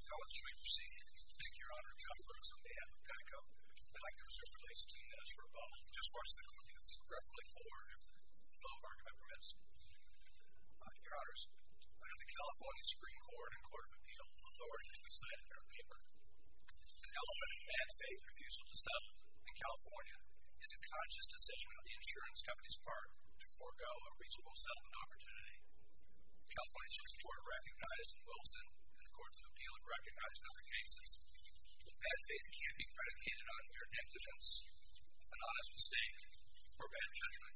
College, you may proceed. Thank you, Your Honor. John Brooks on behalf of GEICO. I'd like to reserve at least 2 minutes for a rebuttal. Just watch the comments. Preferably 4 if the flow of argument permits. Your Honors, under the California Supreme Court and Court of Appeal authority that we cited in our paper, an element of bad faith refusal to settle in California is a conscious decision on the insurance company's part to forego a reasonable settlement opportunity. The California Supreme Court recognized in Wilson, and the Courts of Appeal have recognized in other cases, that bad faith can't be predicated on mere negligence, an honest mistake, or bad judgment.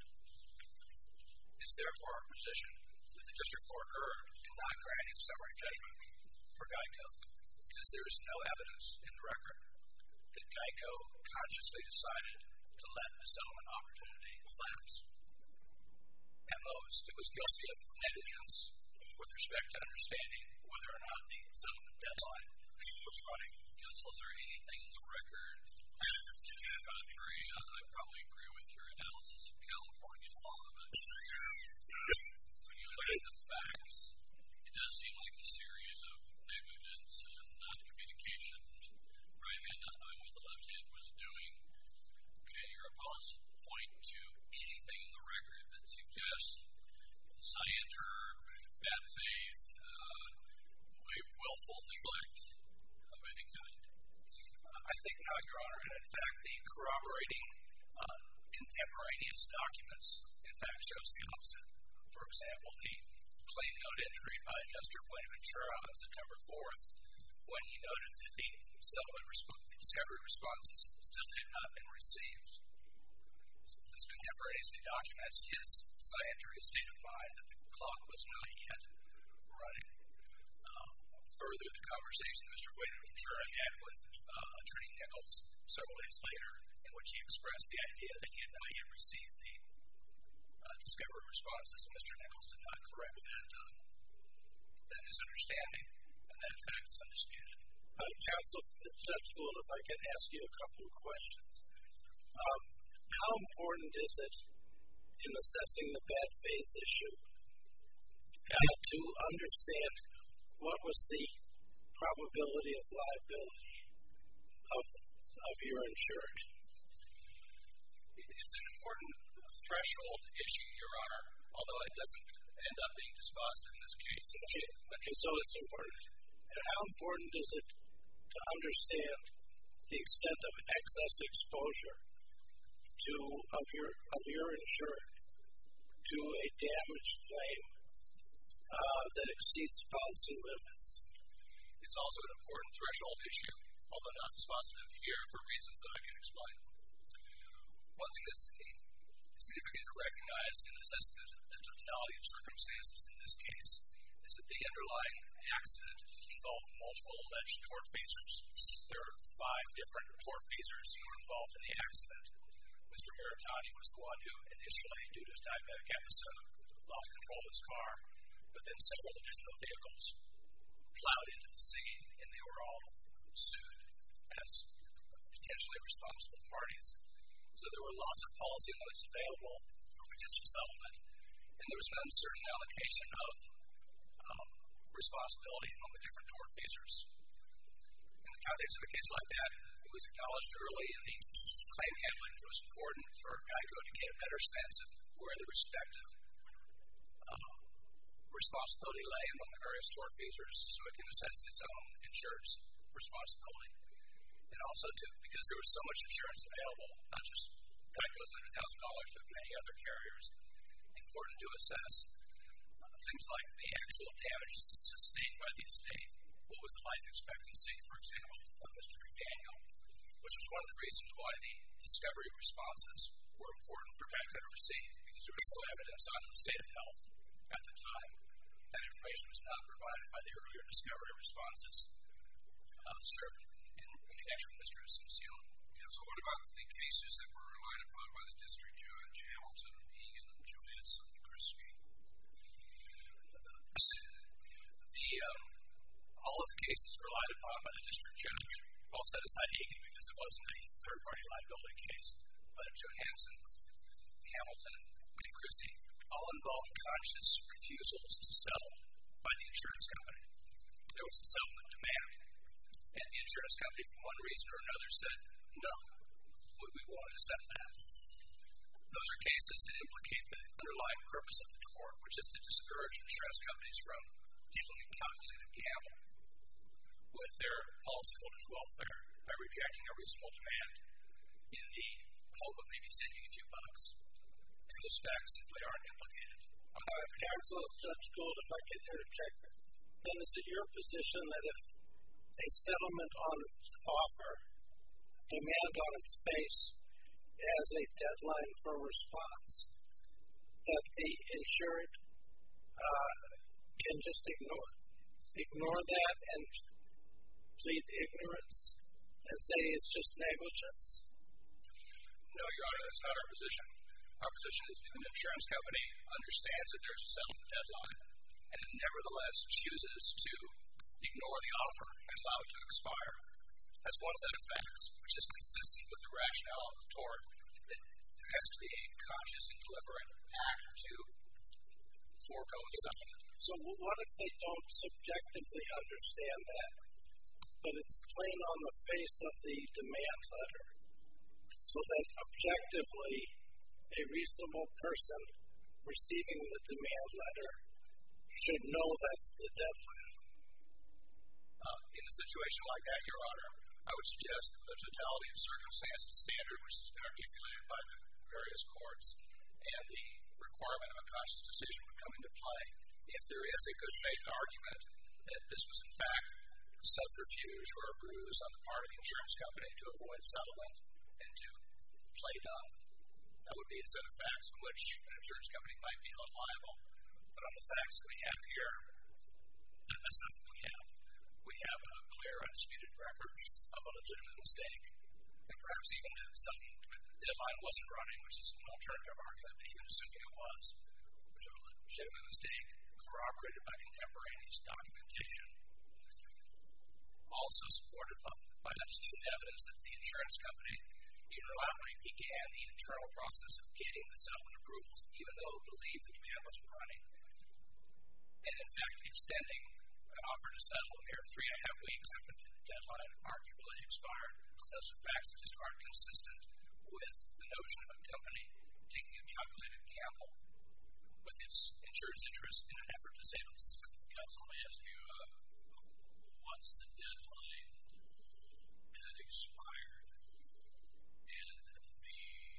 It's therefore our position that the District Court erred in not granting summary judgment for GEICO because there is no evidence in the record that GEICO consciously decided to let a settlement opportunity lapse. At most, it was guilty of negligence with respect to understanding whether or not the settlement deadline was running. Counsel, is there anything in the record to the contrary? I probably agree with your analysis of California law, but when you look at the facts, it does seem like a series of negligence and non-communication, right hand not knowing what the left hand was doing. Can your opponents point to anything in the record that suggests scienter, bad faith, willful neglect of any kind? I think not, Your Honor. And in fact, the corroborating contemporaneous documents, in fact, shows the opposite. For example, the claim note entry by Adjuster Wayne Ventura on September 4th, when he noted that the discovery responses still had not been received. This contemporaneously documents his scienter, his state of mind, that the clock was not yet running. Further, the conversation Mr. Wayne Ventura had with Attorney Nichols several days later, in which he expressed the idea that he had not yet received the discovery responses, Mr. Nichols did not correct that misunderstanding, and that fact is undisputed. Counsel, Judge Gould, if I can ask you a couple of questions. How important is it in assessing the bad faith issue to understand what was the probability of liability of your insured? It's an important threshold issue, Your Honor, although it doesn't end up being dispositive in this case. Okay, so it's important. And how important is it to understand the extent of excess exposure of your insured to a damage claim that exceeds policy limits? It's also an important threshold issue, although not dispositive here for reasons that I can explain. One thing that's significant to recognize in assessing the totality of circumstances in this case is that the underlying accident involved multiple alleged tortfeasors. There are 5 different tortfeasors who were involved in the accident. Mr. Maritani was the one who initially, due to his diabetic episode, lost control of his car, but then several additional vehicles plowed into the scene, and they were all sued as potentially responsible parties. So there were lots of policy limits available for potential settlement, and there was an uncertain allocation of responsibility among the different tortfeasors. In the context of a case like that, it was acknowledged early in the claim handling it was important for GEICO to get a better sense of where the respective responsibility lay among the various tortfeasors so it can assess its own insured's responsibility. And also, because there was so much insurance available, not just GEICO's $100,000, but many other carriers, important to assess things like the actual damages sustained by the estate. What was the life expectancy, for example, of Mr. McDaniel, which was one of the reasons why the discovery responses were important for GEICO to receive, because there was no evidence on the state of health at the time. That information was not provided by the earlier discovery responses served in connection with Mr. Asuncion. So what about the cases that were relied upon by the district judge, Hamilton, Egan, Johansson, Krisky? All of the cases relied upon by the district judge, well, set aside Egan because it wasn't a third-party liability case, but Johansson, Hamilton, and Krisky all involved conscious refusals to settle by the insurance company. There was a settlement demand, And the insurance company, for one reason or another, said, no, we won't accept that. Those are cases that implicate the underlying purpose of the tort, which is to discourage insurance companies from taking a calculated gamble with their policyholders' welfare by rejecting a reasonable demand in the hope of maybe saving a few bucks. Those facts simply aren't implicated. Counsel, Judge Gould, if I can interject, then is it your position that if a settlement on its offer, demand on its face, has a deadline for response, that the insured can just ignore that and plead ignorance and say it's just negligence? No, Your Honor, that's not our position. Our position is if an insurance company understands that there's a settlement deadline and it nevertheless chooses to ignore the offer and allow it to expire, that's one set of facts, which is consistent with the rationale of the tort, that there has to be a conscious and deliberate act to forego a settlement. So what if they don't subjectively understand that, but it's plain on the face of the demand letter, so that objectively a reasonable person receiving the demand letter should know that's the deadline? In a situation like that, Your Honor, I would suggest that the totality of circumstances standard, which has been articulated by the various courts, and the requirement of a conscious decision would come into play. If there is a good faith argument that this was in fact subterfuge or a ruse on the part of the insurance company to avoid settlement and to play dumb, that would be a set of facts in which an insurance company might be held liable. But on the facts that we have here, that's not what we have. We have a clear, undisputed record of a legitimate mistake, and perhaps even if some deadline wasn't running, which is an alternative argument, but even assuming it was, which was a legitimate mistake corroborated by contemporaneous documentation, also supported by undisputed evidence that the insurance company unilaterally began the internal process of getting the settlement approvals, even though it believed the demand wasn't running, and in fact extending an offer to settle a mere 3.5 weeks after the deadline arguably expired. Those are facts that just aren't consistent with the notion of a company taking a calculated gamble with its insurance interest in an effort to save us. Counsel, let me ask you, once the deadline had expired and the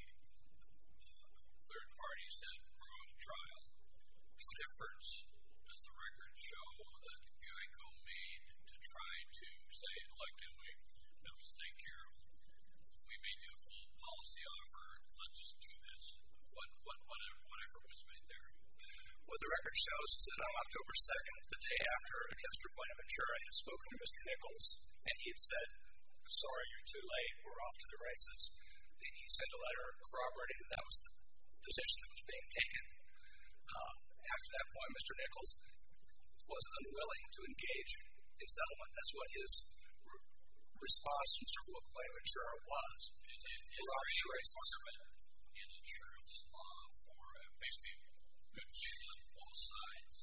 third party said we're on trial, what efforts does the record show that GEICO made to try to say, like, can we have a mistake here? We made you a full policy offer. Let's just do this. What effort was made there? What the record shows is that on October 2nd, the day after Adjuster Buenaventura had spoken to Mr. Nichols, and he had said, sorry, you're too late, we're off to the races, he sent a letter corroborating that that was the position that was being taken. After that point, Mr. Nichols was unwilling to engage in settlement. That's what his response to Mr. Buenaventura was. Is there any requirement in insurance law for basically good faith on both sides?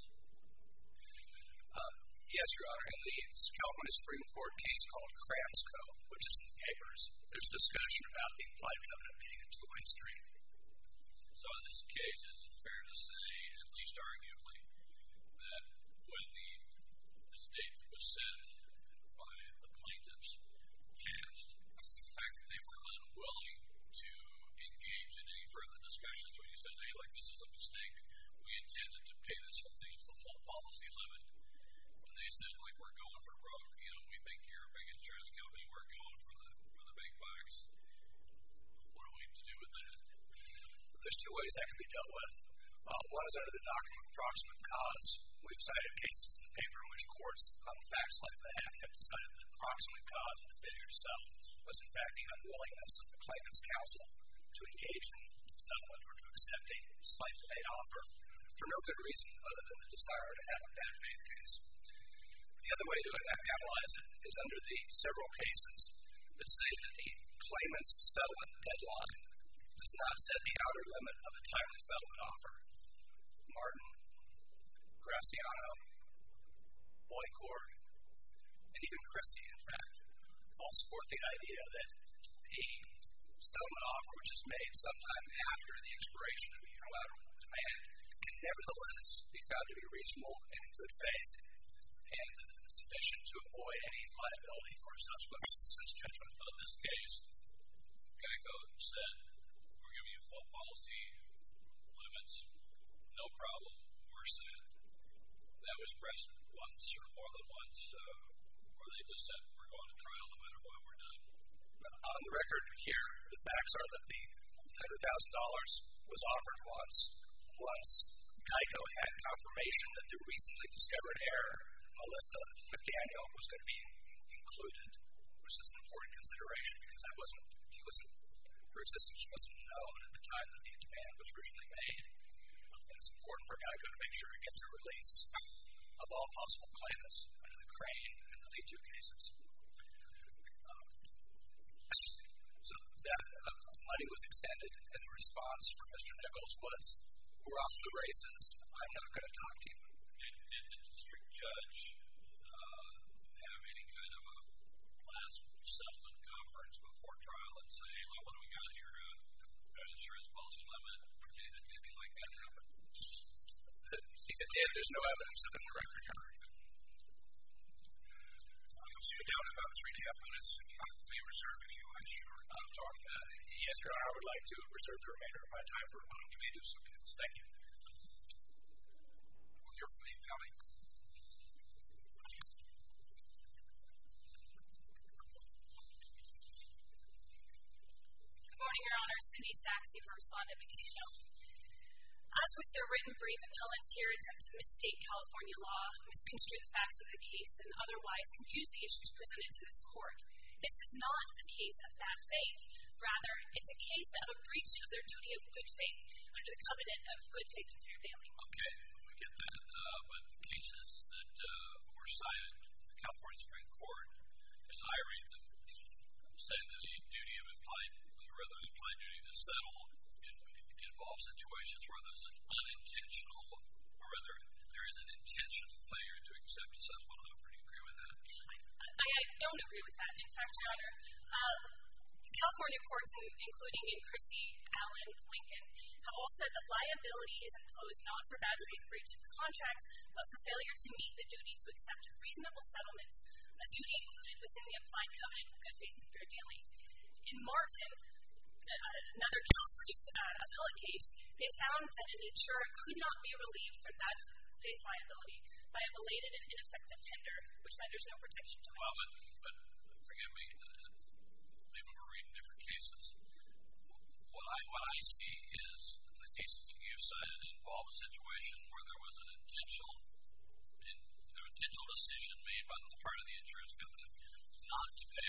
Yes, Your Honor. In the California Supreme Court case called Kramsko, which is in the papers, there's discussion about the implied covenant being a two-way street. So in this case, is it fair to say, at least arguably, that when this date that was set by the plaintiffs passed, the fact that they were unwilling to engage in any further discussions when you said, hey, like, this is a mistake, we intended to pay this whole thing to the full policy limit, when they said, like, we're going for broke, we think you're a big insurance company, we're going for the big bucks, what are we to do with that? There's two ways that can be dealt with. One is under the doctrine of proximate cause. We've cited cases in the paper in which courts, on facts like that, have decided that the proximate cause of the failure to settle was, in fact, the unwillingness of the claimant's counsel to engage in settlement or to accept a slightly late offer for no good reason other than the desire to have a bad faith case. The other way to analyze it is under the several cases that say that the claimant's settlement deadline does not set the outer limit of a timely settlement offer. Martin, Graciano, Boycord, and even Christie, in fact, all support the idea that a settlement offer which is made sometime after the expiration of a unilateral demand can nevertheless be found to be reasonable and in good faith and sufficient to avoid any liability for subsequent judgment. In this case, GEICO said, we're giving you full policy limits, no problem, we're set. That was pressed once or more than once, or they just said, we're going to trial no matter what, we're done. On the record here, the facts are that the $100,000 was offered once GEICO had confirmation that the recently discovered error, Melissa McDaniel, was going to be included, which is an important consideration because her existence wasn't known at the time that the demand was originally made. And it's important for GEICO to make sure it gets a release of all possible claimants under the Crane and the Lee 2 cases. So that money was extended, and the response from Mr. Nichols was, we're off to the races, I'm not going to talk to you. Did the district judge have any kind of a last settlement conference before trial and say, hey, what do we got here? An insurance policy limit? Anything like that happen? If it did, there's no evidence of it in the record here. So you're down to about 3.5 minutes. May you reserve if you wish? Yes, Your Honor, I would like to reserve the remainder of my time for a moment. You may do so. Thank you. We'll hear from the appellee. Good morning, Your Honor. Cindy Saxe for Respondent McDaniel. As with their written brief, appellants here attempt to misstate California law, misconstrue the facts of the case, and otherwise confuse the issues presented to this court. This is not a case of bad faith. Rather, it's a case of a breach of their duty of good faith under the covenant of good faith and fair dealing. Okay, we get that. But the cases that were cited, the California Supreme Court, as I read them, say that the duty of implied duty to settle involves situations where there's an unintentional, or rather, there is an intentional failure to accept a settlement offer. Do you agree with that? I don't agree with that. In fact, Your Honor, California courts, including in Christie, Allen, Lincoln, have all said that liability is imposed not for bad faith breach of the contract, but for failure to meet the duty to accept reasonable settlements, a duty included within the implied covenant of good faith and fair dealing. In Martin, another appellate case, they found that an insurer could not be relieved from bad faith liability by a belated and ineffective tender, which renders no protection to it. Well, but forgive me, maybe we're reading different cases. What I see is the cases that you've cited involve a situation where there was an intentional decision made by the part of the insurance company not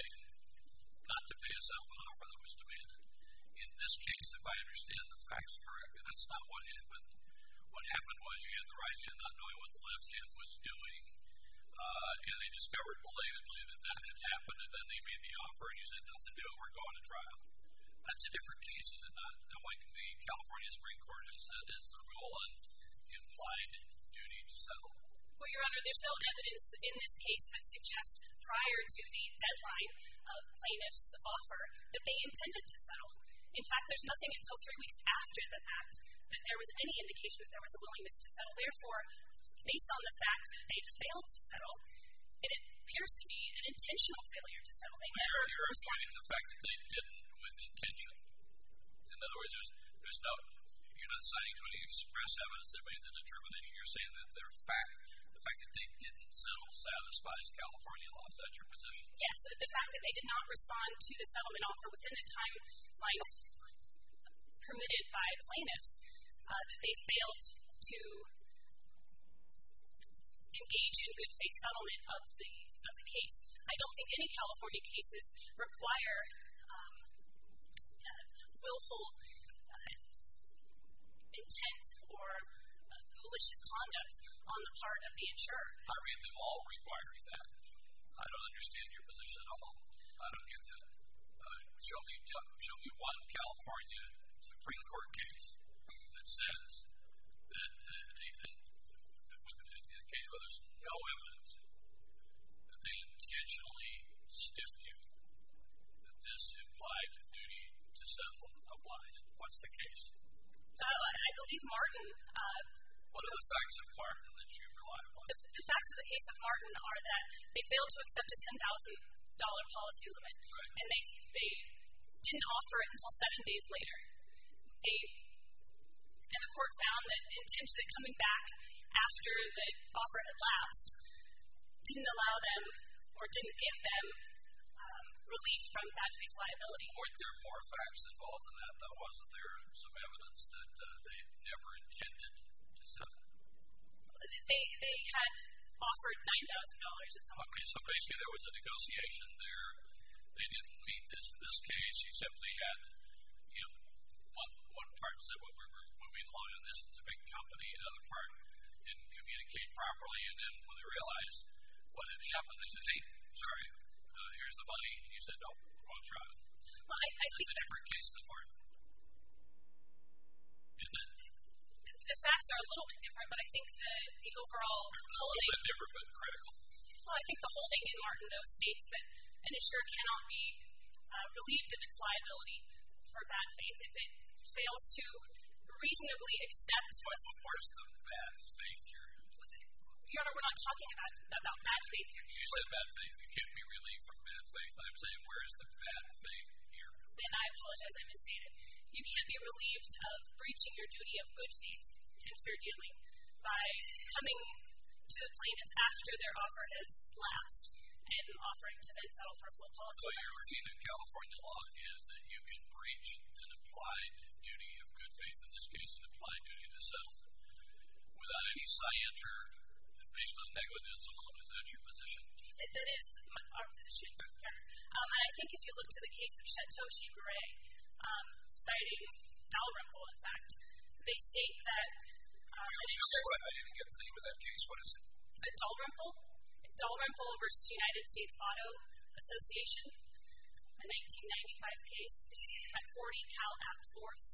to pay a settlement offer that was demanded. In this case, if I understand the facts correctly, that's not what happened. What happened was you had the right hand not knowing what the left hand was doing, and they discovered belatedly that had happened, and then they made the offer, and you said, nothing to do, we're going to trial. That's a different case, is it not? Now, like the California Supreme Court has said, is the rule on implied duty to settle? Well, Your Honor, there's no evidence in this case that suggests prior to the deadline of plaintiff's offer that they intended to settle. In fact, there's nothing until 3 weeks after the fact that there was any indication that there was a willingness to settle. Therefore, based on the fact that they failed to settle, it appears to be an intentional failure to settle. They never responded to the fact that they didn't with intention. In other words, you're not citing to any express evidence that made the determination. You're saying that the fact that they didn't settle satisfies California law. Is that your position? Yes, the fact that they did not respond to the settlement offer within the timeline permitted by plaintiffs, that they failed to engage in good faith settlement of the case. I don't think any California cases require willful intent or malicious conduct on the part of the insurer. I read them all requiring that. I don't understand your position at all. I don't get that. Show me one California Supreme Court case that says that in a case where there's no evidence that they intentionally I believe Martin. What are the facts of Martin that you rely upon? The facts of the case of Martin are that they failed to accept a $10,000 policy limit, and they didn't offer it until 7 days later. And the court found that intentionally coming back after the offer had lapsed didn't allow them or didn't give them relief from bad faith liability. Weren't there more facts involved in that? Wasn't there some evidence that they never intended to settle? They had offered $9,000 at some point. Okay, so basically there was a negotiation there. They didn't meet this. In this case, you simply had, one part said, well, we're moving along on this. It's a big company. Another part didn't communicate properly. And then when they realized what had happened, they said, hey, sorry, here's the money. And you said, no, wrong trial. Well, I think It's a different case than Martin. Isn't it? The facts are a little bit different, but I think the overall holding. A little bit different, but critical. Well, I think the holding in Martin, though, states that an insurer cannot be relieved of its liability for bad faith if it fails to reasonably accept. Where's the bad faith here? Your Honor, we're not talking about bad faith here. You said bad faith. You can't be relieved from bad faith. I'm saying, where's the bad faith here? Then I apologize, I misstated. You can't be relieved of breaching your duty of good faith and fair dealing by coming to the plaintiffs after their offer has lapsed and offering to then settle for a full policy. So your routine in California law is that you can breach an implied duty of good faith, in this case an implied duty to settle, without any scienter based on negligence alone. Is that your position? That is our position, Your Honor. And I think if you look to the case of Satoshi Beret, citing Dalrymple, in fact, they state that an insurer. I didn't get the name of that case. What is it? Dalrymple versus United States Auto Association, a 1995 case at 40 Cal App 4th,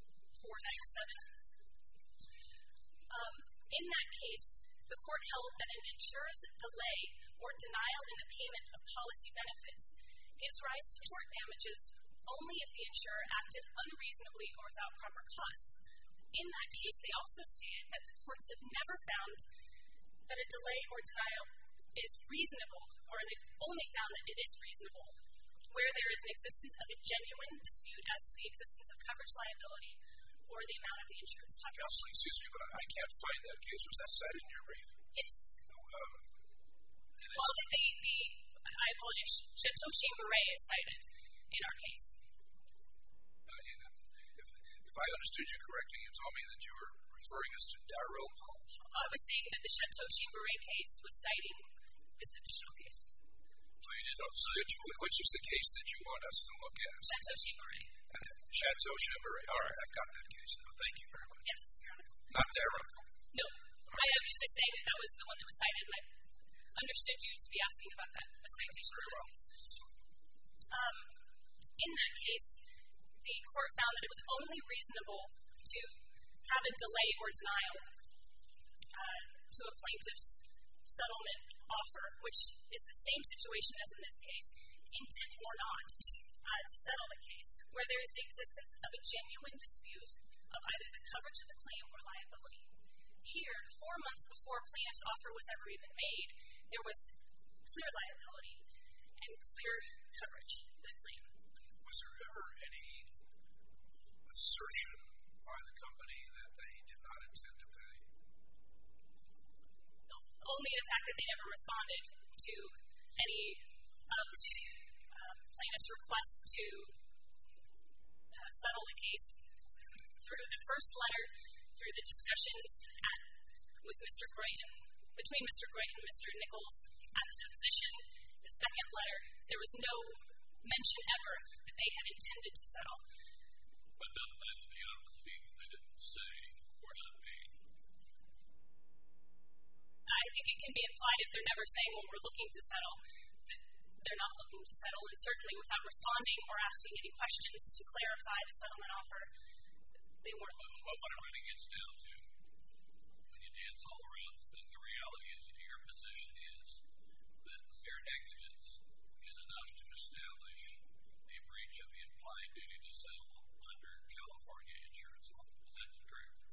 497. In that case, the court held that an insurer's delay or denial in the payment of policy benefits gives rise to tort damages only if the insurer acted unreasonably or without proper cause. In that case, they also stated that the courts have never found that a delay or denial is reasonable, or they've only found that it is reasonable, where there is an existence of a genuine dispute as to the existence of coverage liability or the amount of the insurance coverage. Counsel, excuse me, but I can't find that case. Was that cited in your brief? Yes. Well, I apologize. Satoshi Beret is cited in our case. If I understood you correctly, you told me that you were referring us to Dalrymple. I was saying that the Satoshi Beret case was citing this additional case. So which is the case that you want us to look at? Satoshi Beret. Satoshi Beret. All right, I've got that case now. Thank you very much. Yes, Your Honor. Not Dalrymple. No. I was just saying that was the one that was cited, and I understood you to be asking about that, the citation of the case. In that case, the court found that it was only reasonable to have a delay or denial to a plaintiff's settlement offer, which is the same situation as in this case, intent or not, to settle the case, where there is the existence of a genuine dispute of either the coverage of the claim or liability. Here, 4 months before a plaintiff's offer was ever even made, there was clear liability and clear coverage of the claim. Was there ever any assertion by the company that they did not intend to pay? Only the fact that they never responded to any of the plaintiff's requests to settle the case through the first letter, through the discussions with Mr. Grayton, between Mr. Grayton and Mr. Nichols at the deposition. The second letter, there was no mention ever that they had intended to settle. But nonetheless, the honesty, they didn't say we're not paying. I think it can be implied if they're never saying, well, we're looking to settle, that they're not looking to settle, and certainly without responding or asking any questions to clarify the settlement offer, they weren't looking to settle. But what it really gets down to, when you dance all around, the reality is your position is that mere negligence is enough to establish a breach of the implied duty to settle under California insurance law. Is that correct?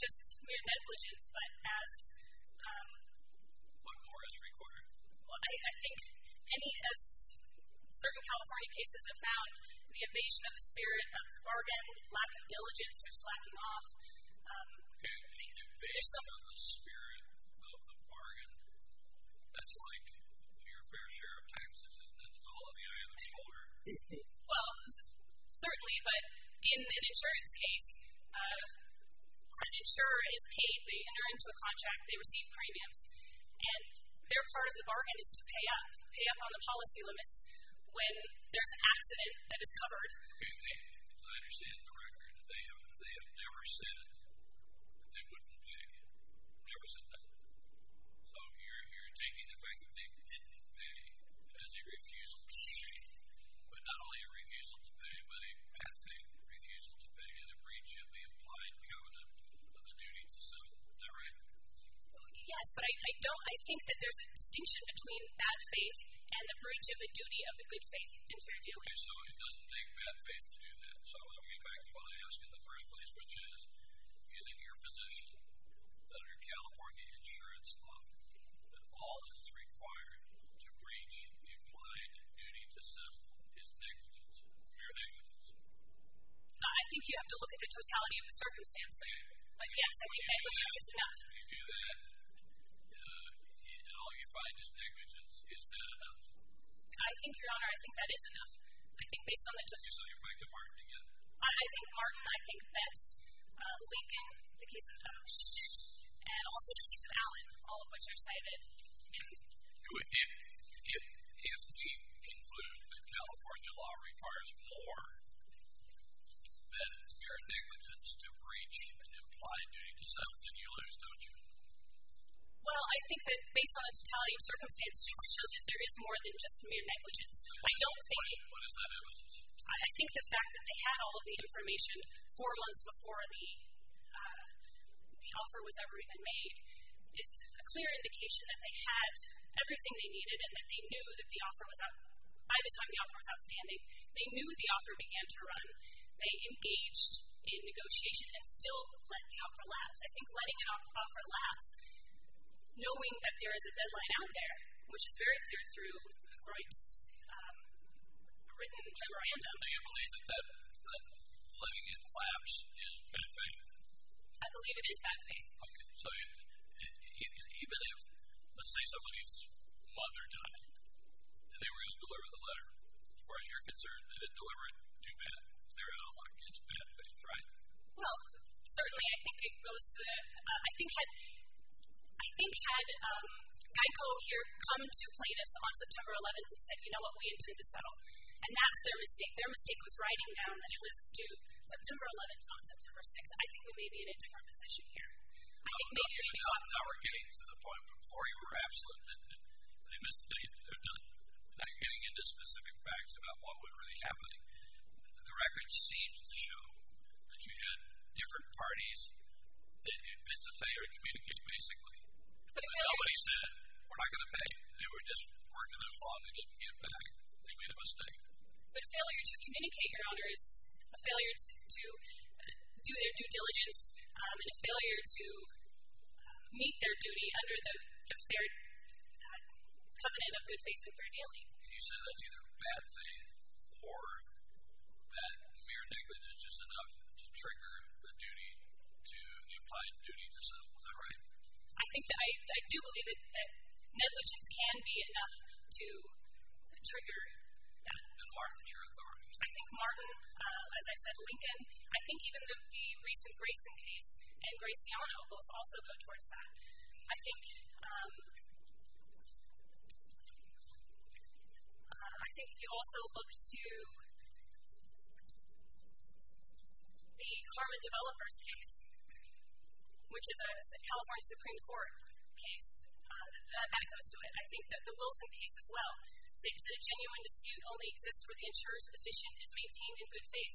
just mere negligence, but as what more is required? well, I think as certain California cases have found, the invasion of the spirit of the bargain, lack of diligence or slacking off. Okay, the invasion of the spirit of the bargain, that's like your fair share of taxes, isn't it? It's all in the eye of the beholder. Well, certainly, but in an insurance case, an insurer is paid. They enter into a contract, they receive premiums, and their part of the bargain is to pay up on the policy limits when there's an accident that is covered. Okay, I understand the record. They have never said that they wouldn't pay. Never said that. So you're taking the fact that they didn't pay as a refusal to pay, but not only a refusal to pay, but a bad faith refusal to pay and a breach of the implied covenant of the duty to settle. Is that right? Yes, but I think that there's a distinction between bad faith and the breach of the duty of the good faith and fair dealing. Okay, so it doesn't take bad faith to do that. So I'll get back to what I asked in the first place, which is it your position that under California insurance law, that all that is required to breach the implied duty to settle is negligence, mere negligence? I think you have to look at the totality of the circumstance there. But yes, I think negligence is enough. You do that, and all you find is negligence. Is that enough? I think, Your Honor, I think that is enough. I think based on the totality. So you're back to Martin again? I think Martin, I think Betts, Lincoln, the case of Oaks, and also the case of Allen, all of which are cited. If we conclude that California law requires more than mere negligence to breach an implied duty to settle, then you lose, don't you? Well, I think that based on the totality of circumstances, you can show that there is more than just mere negligence. I don't think. What is that evidence? I think the fact that they had all of the information 4 months before the offer was ever even made is a clear indication that they had everything they needed and that they knew that the offer was out. By the time the offer was outstanding, they knew the offer began to run. They engaged in negotiation and still let the offer lapse. I think letting an offer lapse, knowing that there is a deadline out there, which is very clear through Groit's written memorandum. Do you believe that letting it lapse is bad faith? I believe it is bad faith. Okay, so even if, let's say somebody's mother died and they were going to deliver the letter, as far as you're concerned, they didn't deliver it too bad. They're out of luck. It's bad faith, right? Well, certainly I think it goes to I think had Geico here come to plaintiffs on September 11th and said, you know what, we intend to settle. And that's their mistake. Their mistake was writing down that it was due September 11th, not September 6th. I think we may be in a different position here. I think maybe we need to talk. Now we're getting to the point before you were absolute that they missed the date, they're done. Now you're getting into specific facts about what was really happening. The record seems to show that you had different parties that it's a failure to communicate, basically. But nobody said, we're not going to pay. They were just working as long as they didn't get back. They made a mistake. But a failure to communicate, Your Honor, is a failure to do their due diligence and a failure to meet their duty under the fair covenant of good faith and fair dealing. You said that's either bad faith or that mere negligence is enough to trigger the duty to the implied duty to settle. Is that right? I think that I do believe that negligence can be enough to trigger that. And Martin's your authority. I think Martin, as I said, Lincoln, I think even the recent Grayson case and Graciano both also go towards that. I think if you also look to the Carmen Developers case, which is a California Supreme Court case, that goes to it. I think that the Wilson case as well states that a genuine dispute only exists where the insurer's position is maintained in good faith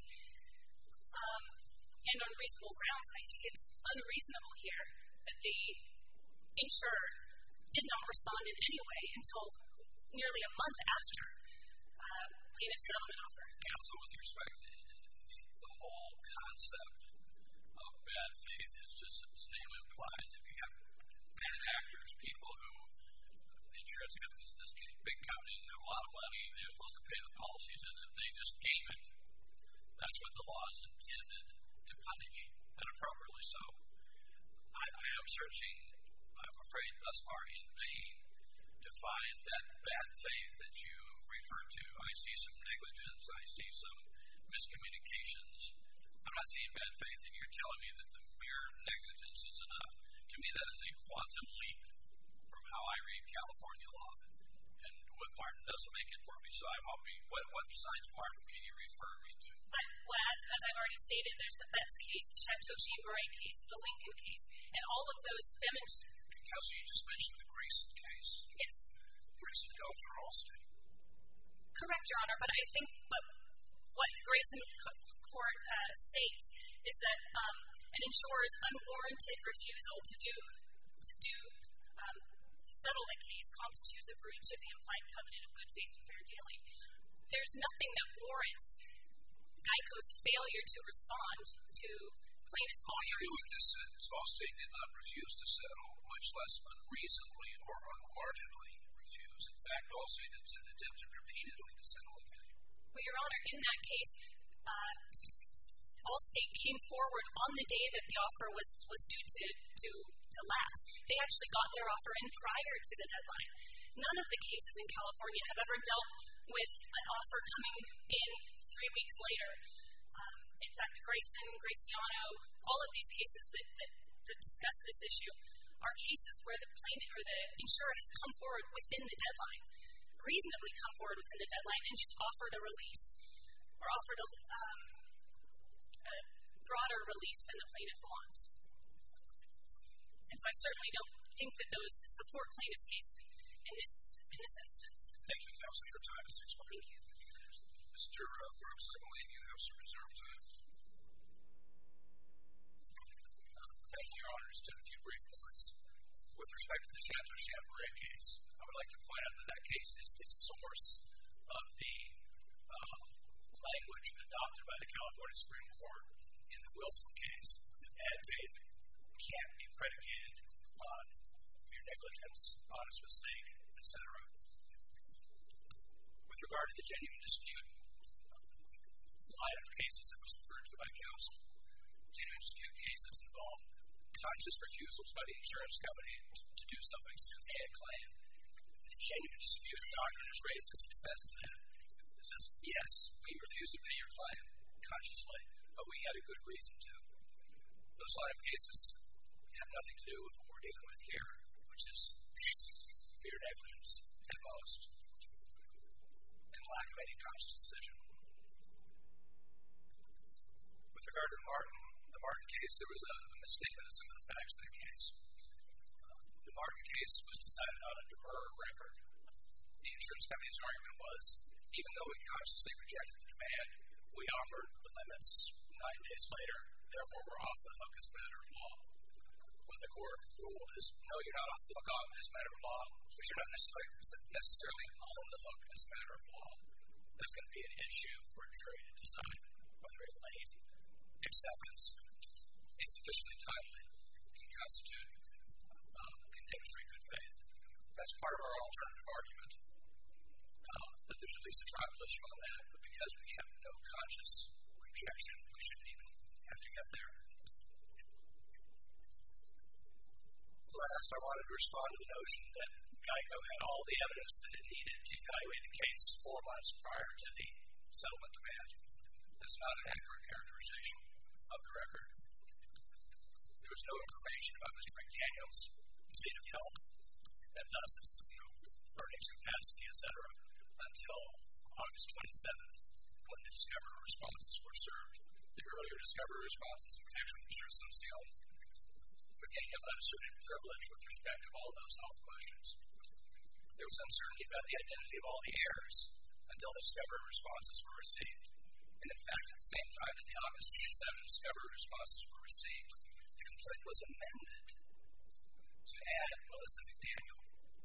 and on reasonable grounds. I think it's unreasonable here that the insurer did not respond in any way until nearly a month after plaintiff's settlement offer. Counsel, with respect, the whole concept of bad faith is just, as its name implies, if you have bad actors, people who, insurance companies in this case, big companies have a lot of money, they're supposed to pay the policies, and if they just game it, that's what the law is intended to punish, and appropriately so. I am searching, I'm afraid, thus far in vain to find that bad faith that you refer to. I see some negligence, I see some miscommunications. I'm not seeing bad faith, and you're telling me that the mere negligence is enough. To me, that is a quantum leap from how I read California law, and what Martin doesn't make it for me. So I'm hoping, what besides Martin can you refer me to? Well, as I've already stated, there's the Betts case, the Chateau Chambray case, the Lincoln case, and all of those demonstrate. Kelsey, you just mentioned the Grayson case. Yes. Grayson held for Allstate. Correct, Your Honor, but I think what the Grayson court states is that an insurer's unwarranted refusal to settle a case constitutes a breach of the implied covenant of good faith and fair dealing. There's nothing that warrants GEICO's failure to respond to plaintiff's offer. What do you do with this sentence? Allstate did not refuse to settle, much less unreasonably or unwarrantedly refuse. In fact, Allstate attempted repeatedly to settle the case. Well, Your Honor, in that case, Allstate came forward on the day that the offer was due to lapse. They actually got their offer in prior to the deadline. None of the cases in California have ever dealt with an offer coming in 3 weeks later. In fact, Grayson, Graciano, all of these cases that discuss this issue are cases where the plaintiff or the insurer has come forward within the deadline, reasonably come forward within the deadline, and just offered a release or offered a broader release than the plaintiff wants. And so I certainly don't think that those support plaintiff's case in this instance. Thank you, Counsel. Your time is expired. Mr. Brooks, I believe you have some reserved time. Thank you, Your Honor. Just a few brief points. With respect to the Chateau Chambray case, I would like to point out that that case is the source of the language adopted by the California Supreme Court in the Wilson case. Bad faith can't be predicated on mere negligence, honest mistake, etc. With regard to the genuine dispute line of cases that was referred to by counsel, genuine dispute cases involve conscious refusals by the insurance company to do something to pay a claim. The genuine dispute doctrine is raised as a defense to that. It says, yes, we refused to pay your claim consciously, but we had a good reason to. Those line of cases have nothing to do with what we're dealing with here, which is mere negligence at most, and lack of any conscious decision. With regard to the Martin case, there was a misstatement of some of the facts in that case. The Martin case was decided on a demurrer record. The insurance company's argument was, even though we consciously rejected the demand, we offered the limits 9 days later, therefore we're off the hook as a matter of law. What the court ruled is, no, you're not off the hook as a matter of law, but you're not necessarily on the hook as a matter of law. That's going to be an issue for a jury to decide whether a late acceptance is sufficiently timely to constitute demonstrate good faith. That's part of our alternative argument, that there's at least a tribal issue on that, but because we have no conscious rejection, we shouldn't even have to get there. Last, I wanted to respond to the notion that GEICO had all the evidence that it needed to evaluate the case 4 months prior to the settlement demand. That's not an accurate characterization of the record. There was no information about Mr. McDaniel's state of health, and thus his earnings capacity, etc., until August 27th, when the discovery responses were served. The earlier discovery responses, in connection with Mr. Assunción, McDaniel had asserted privilege with respect to all those health questions. There was uncertainty about the identity of all the heirs until the discovery responses were received. And in fact, at the same time that the August 27th discovery responses were received, the complaint was amended to add Melissa McDaniel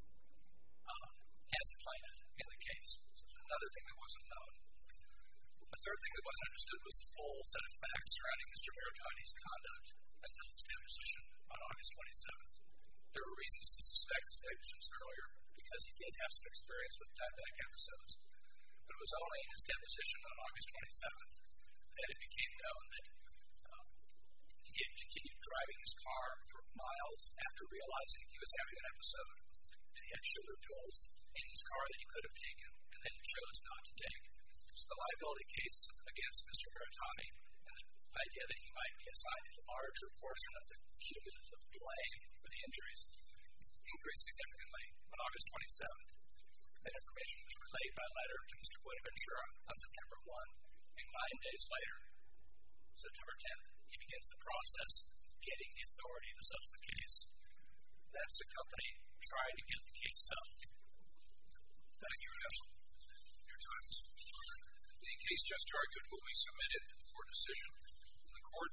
as a plaintiff in the case. So there's another thing that wasn't known. With The third thing that wasn't understood was the full set of facts surrounding Mr. Mirotani's conduct until his deposition on August 27th. There were reasons to suspect his negligence earlier because he did have some experience with diabetic episodes. But it was only in his deposition on August 27th that it became known that he had continued driving his car for miles after realizing he was having an episode. And he had sugar pills in his car that he could have taken and then he chose not to take. So the liability case against Mr. Mirotani and the idea that he might be assigned a larger portion of the cumulative blame for the injuries increased significantly on August 27th. That information was relayed by letter to Mr. Buenaventura on September 1, and 9 days later, September 10th, he begins the process of getting the authority to settle the case. That's the company trying to get the case settled. Thank you, counsel. Your time is up. The case just argued will be submitted for decision.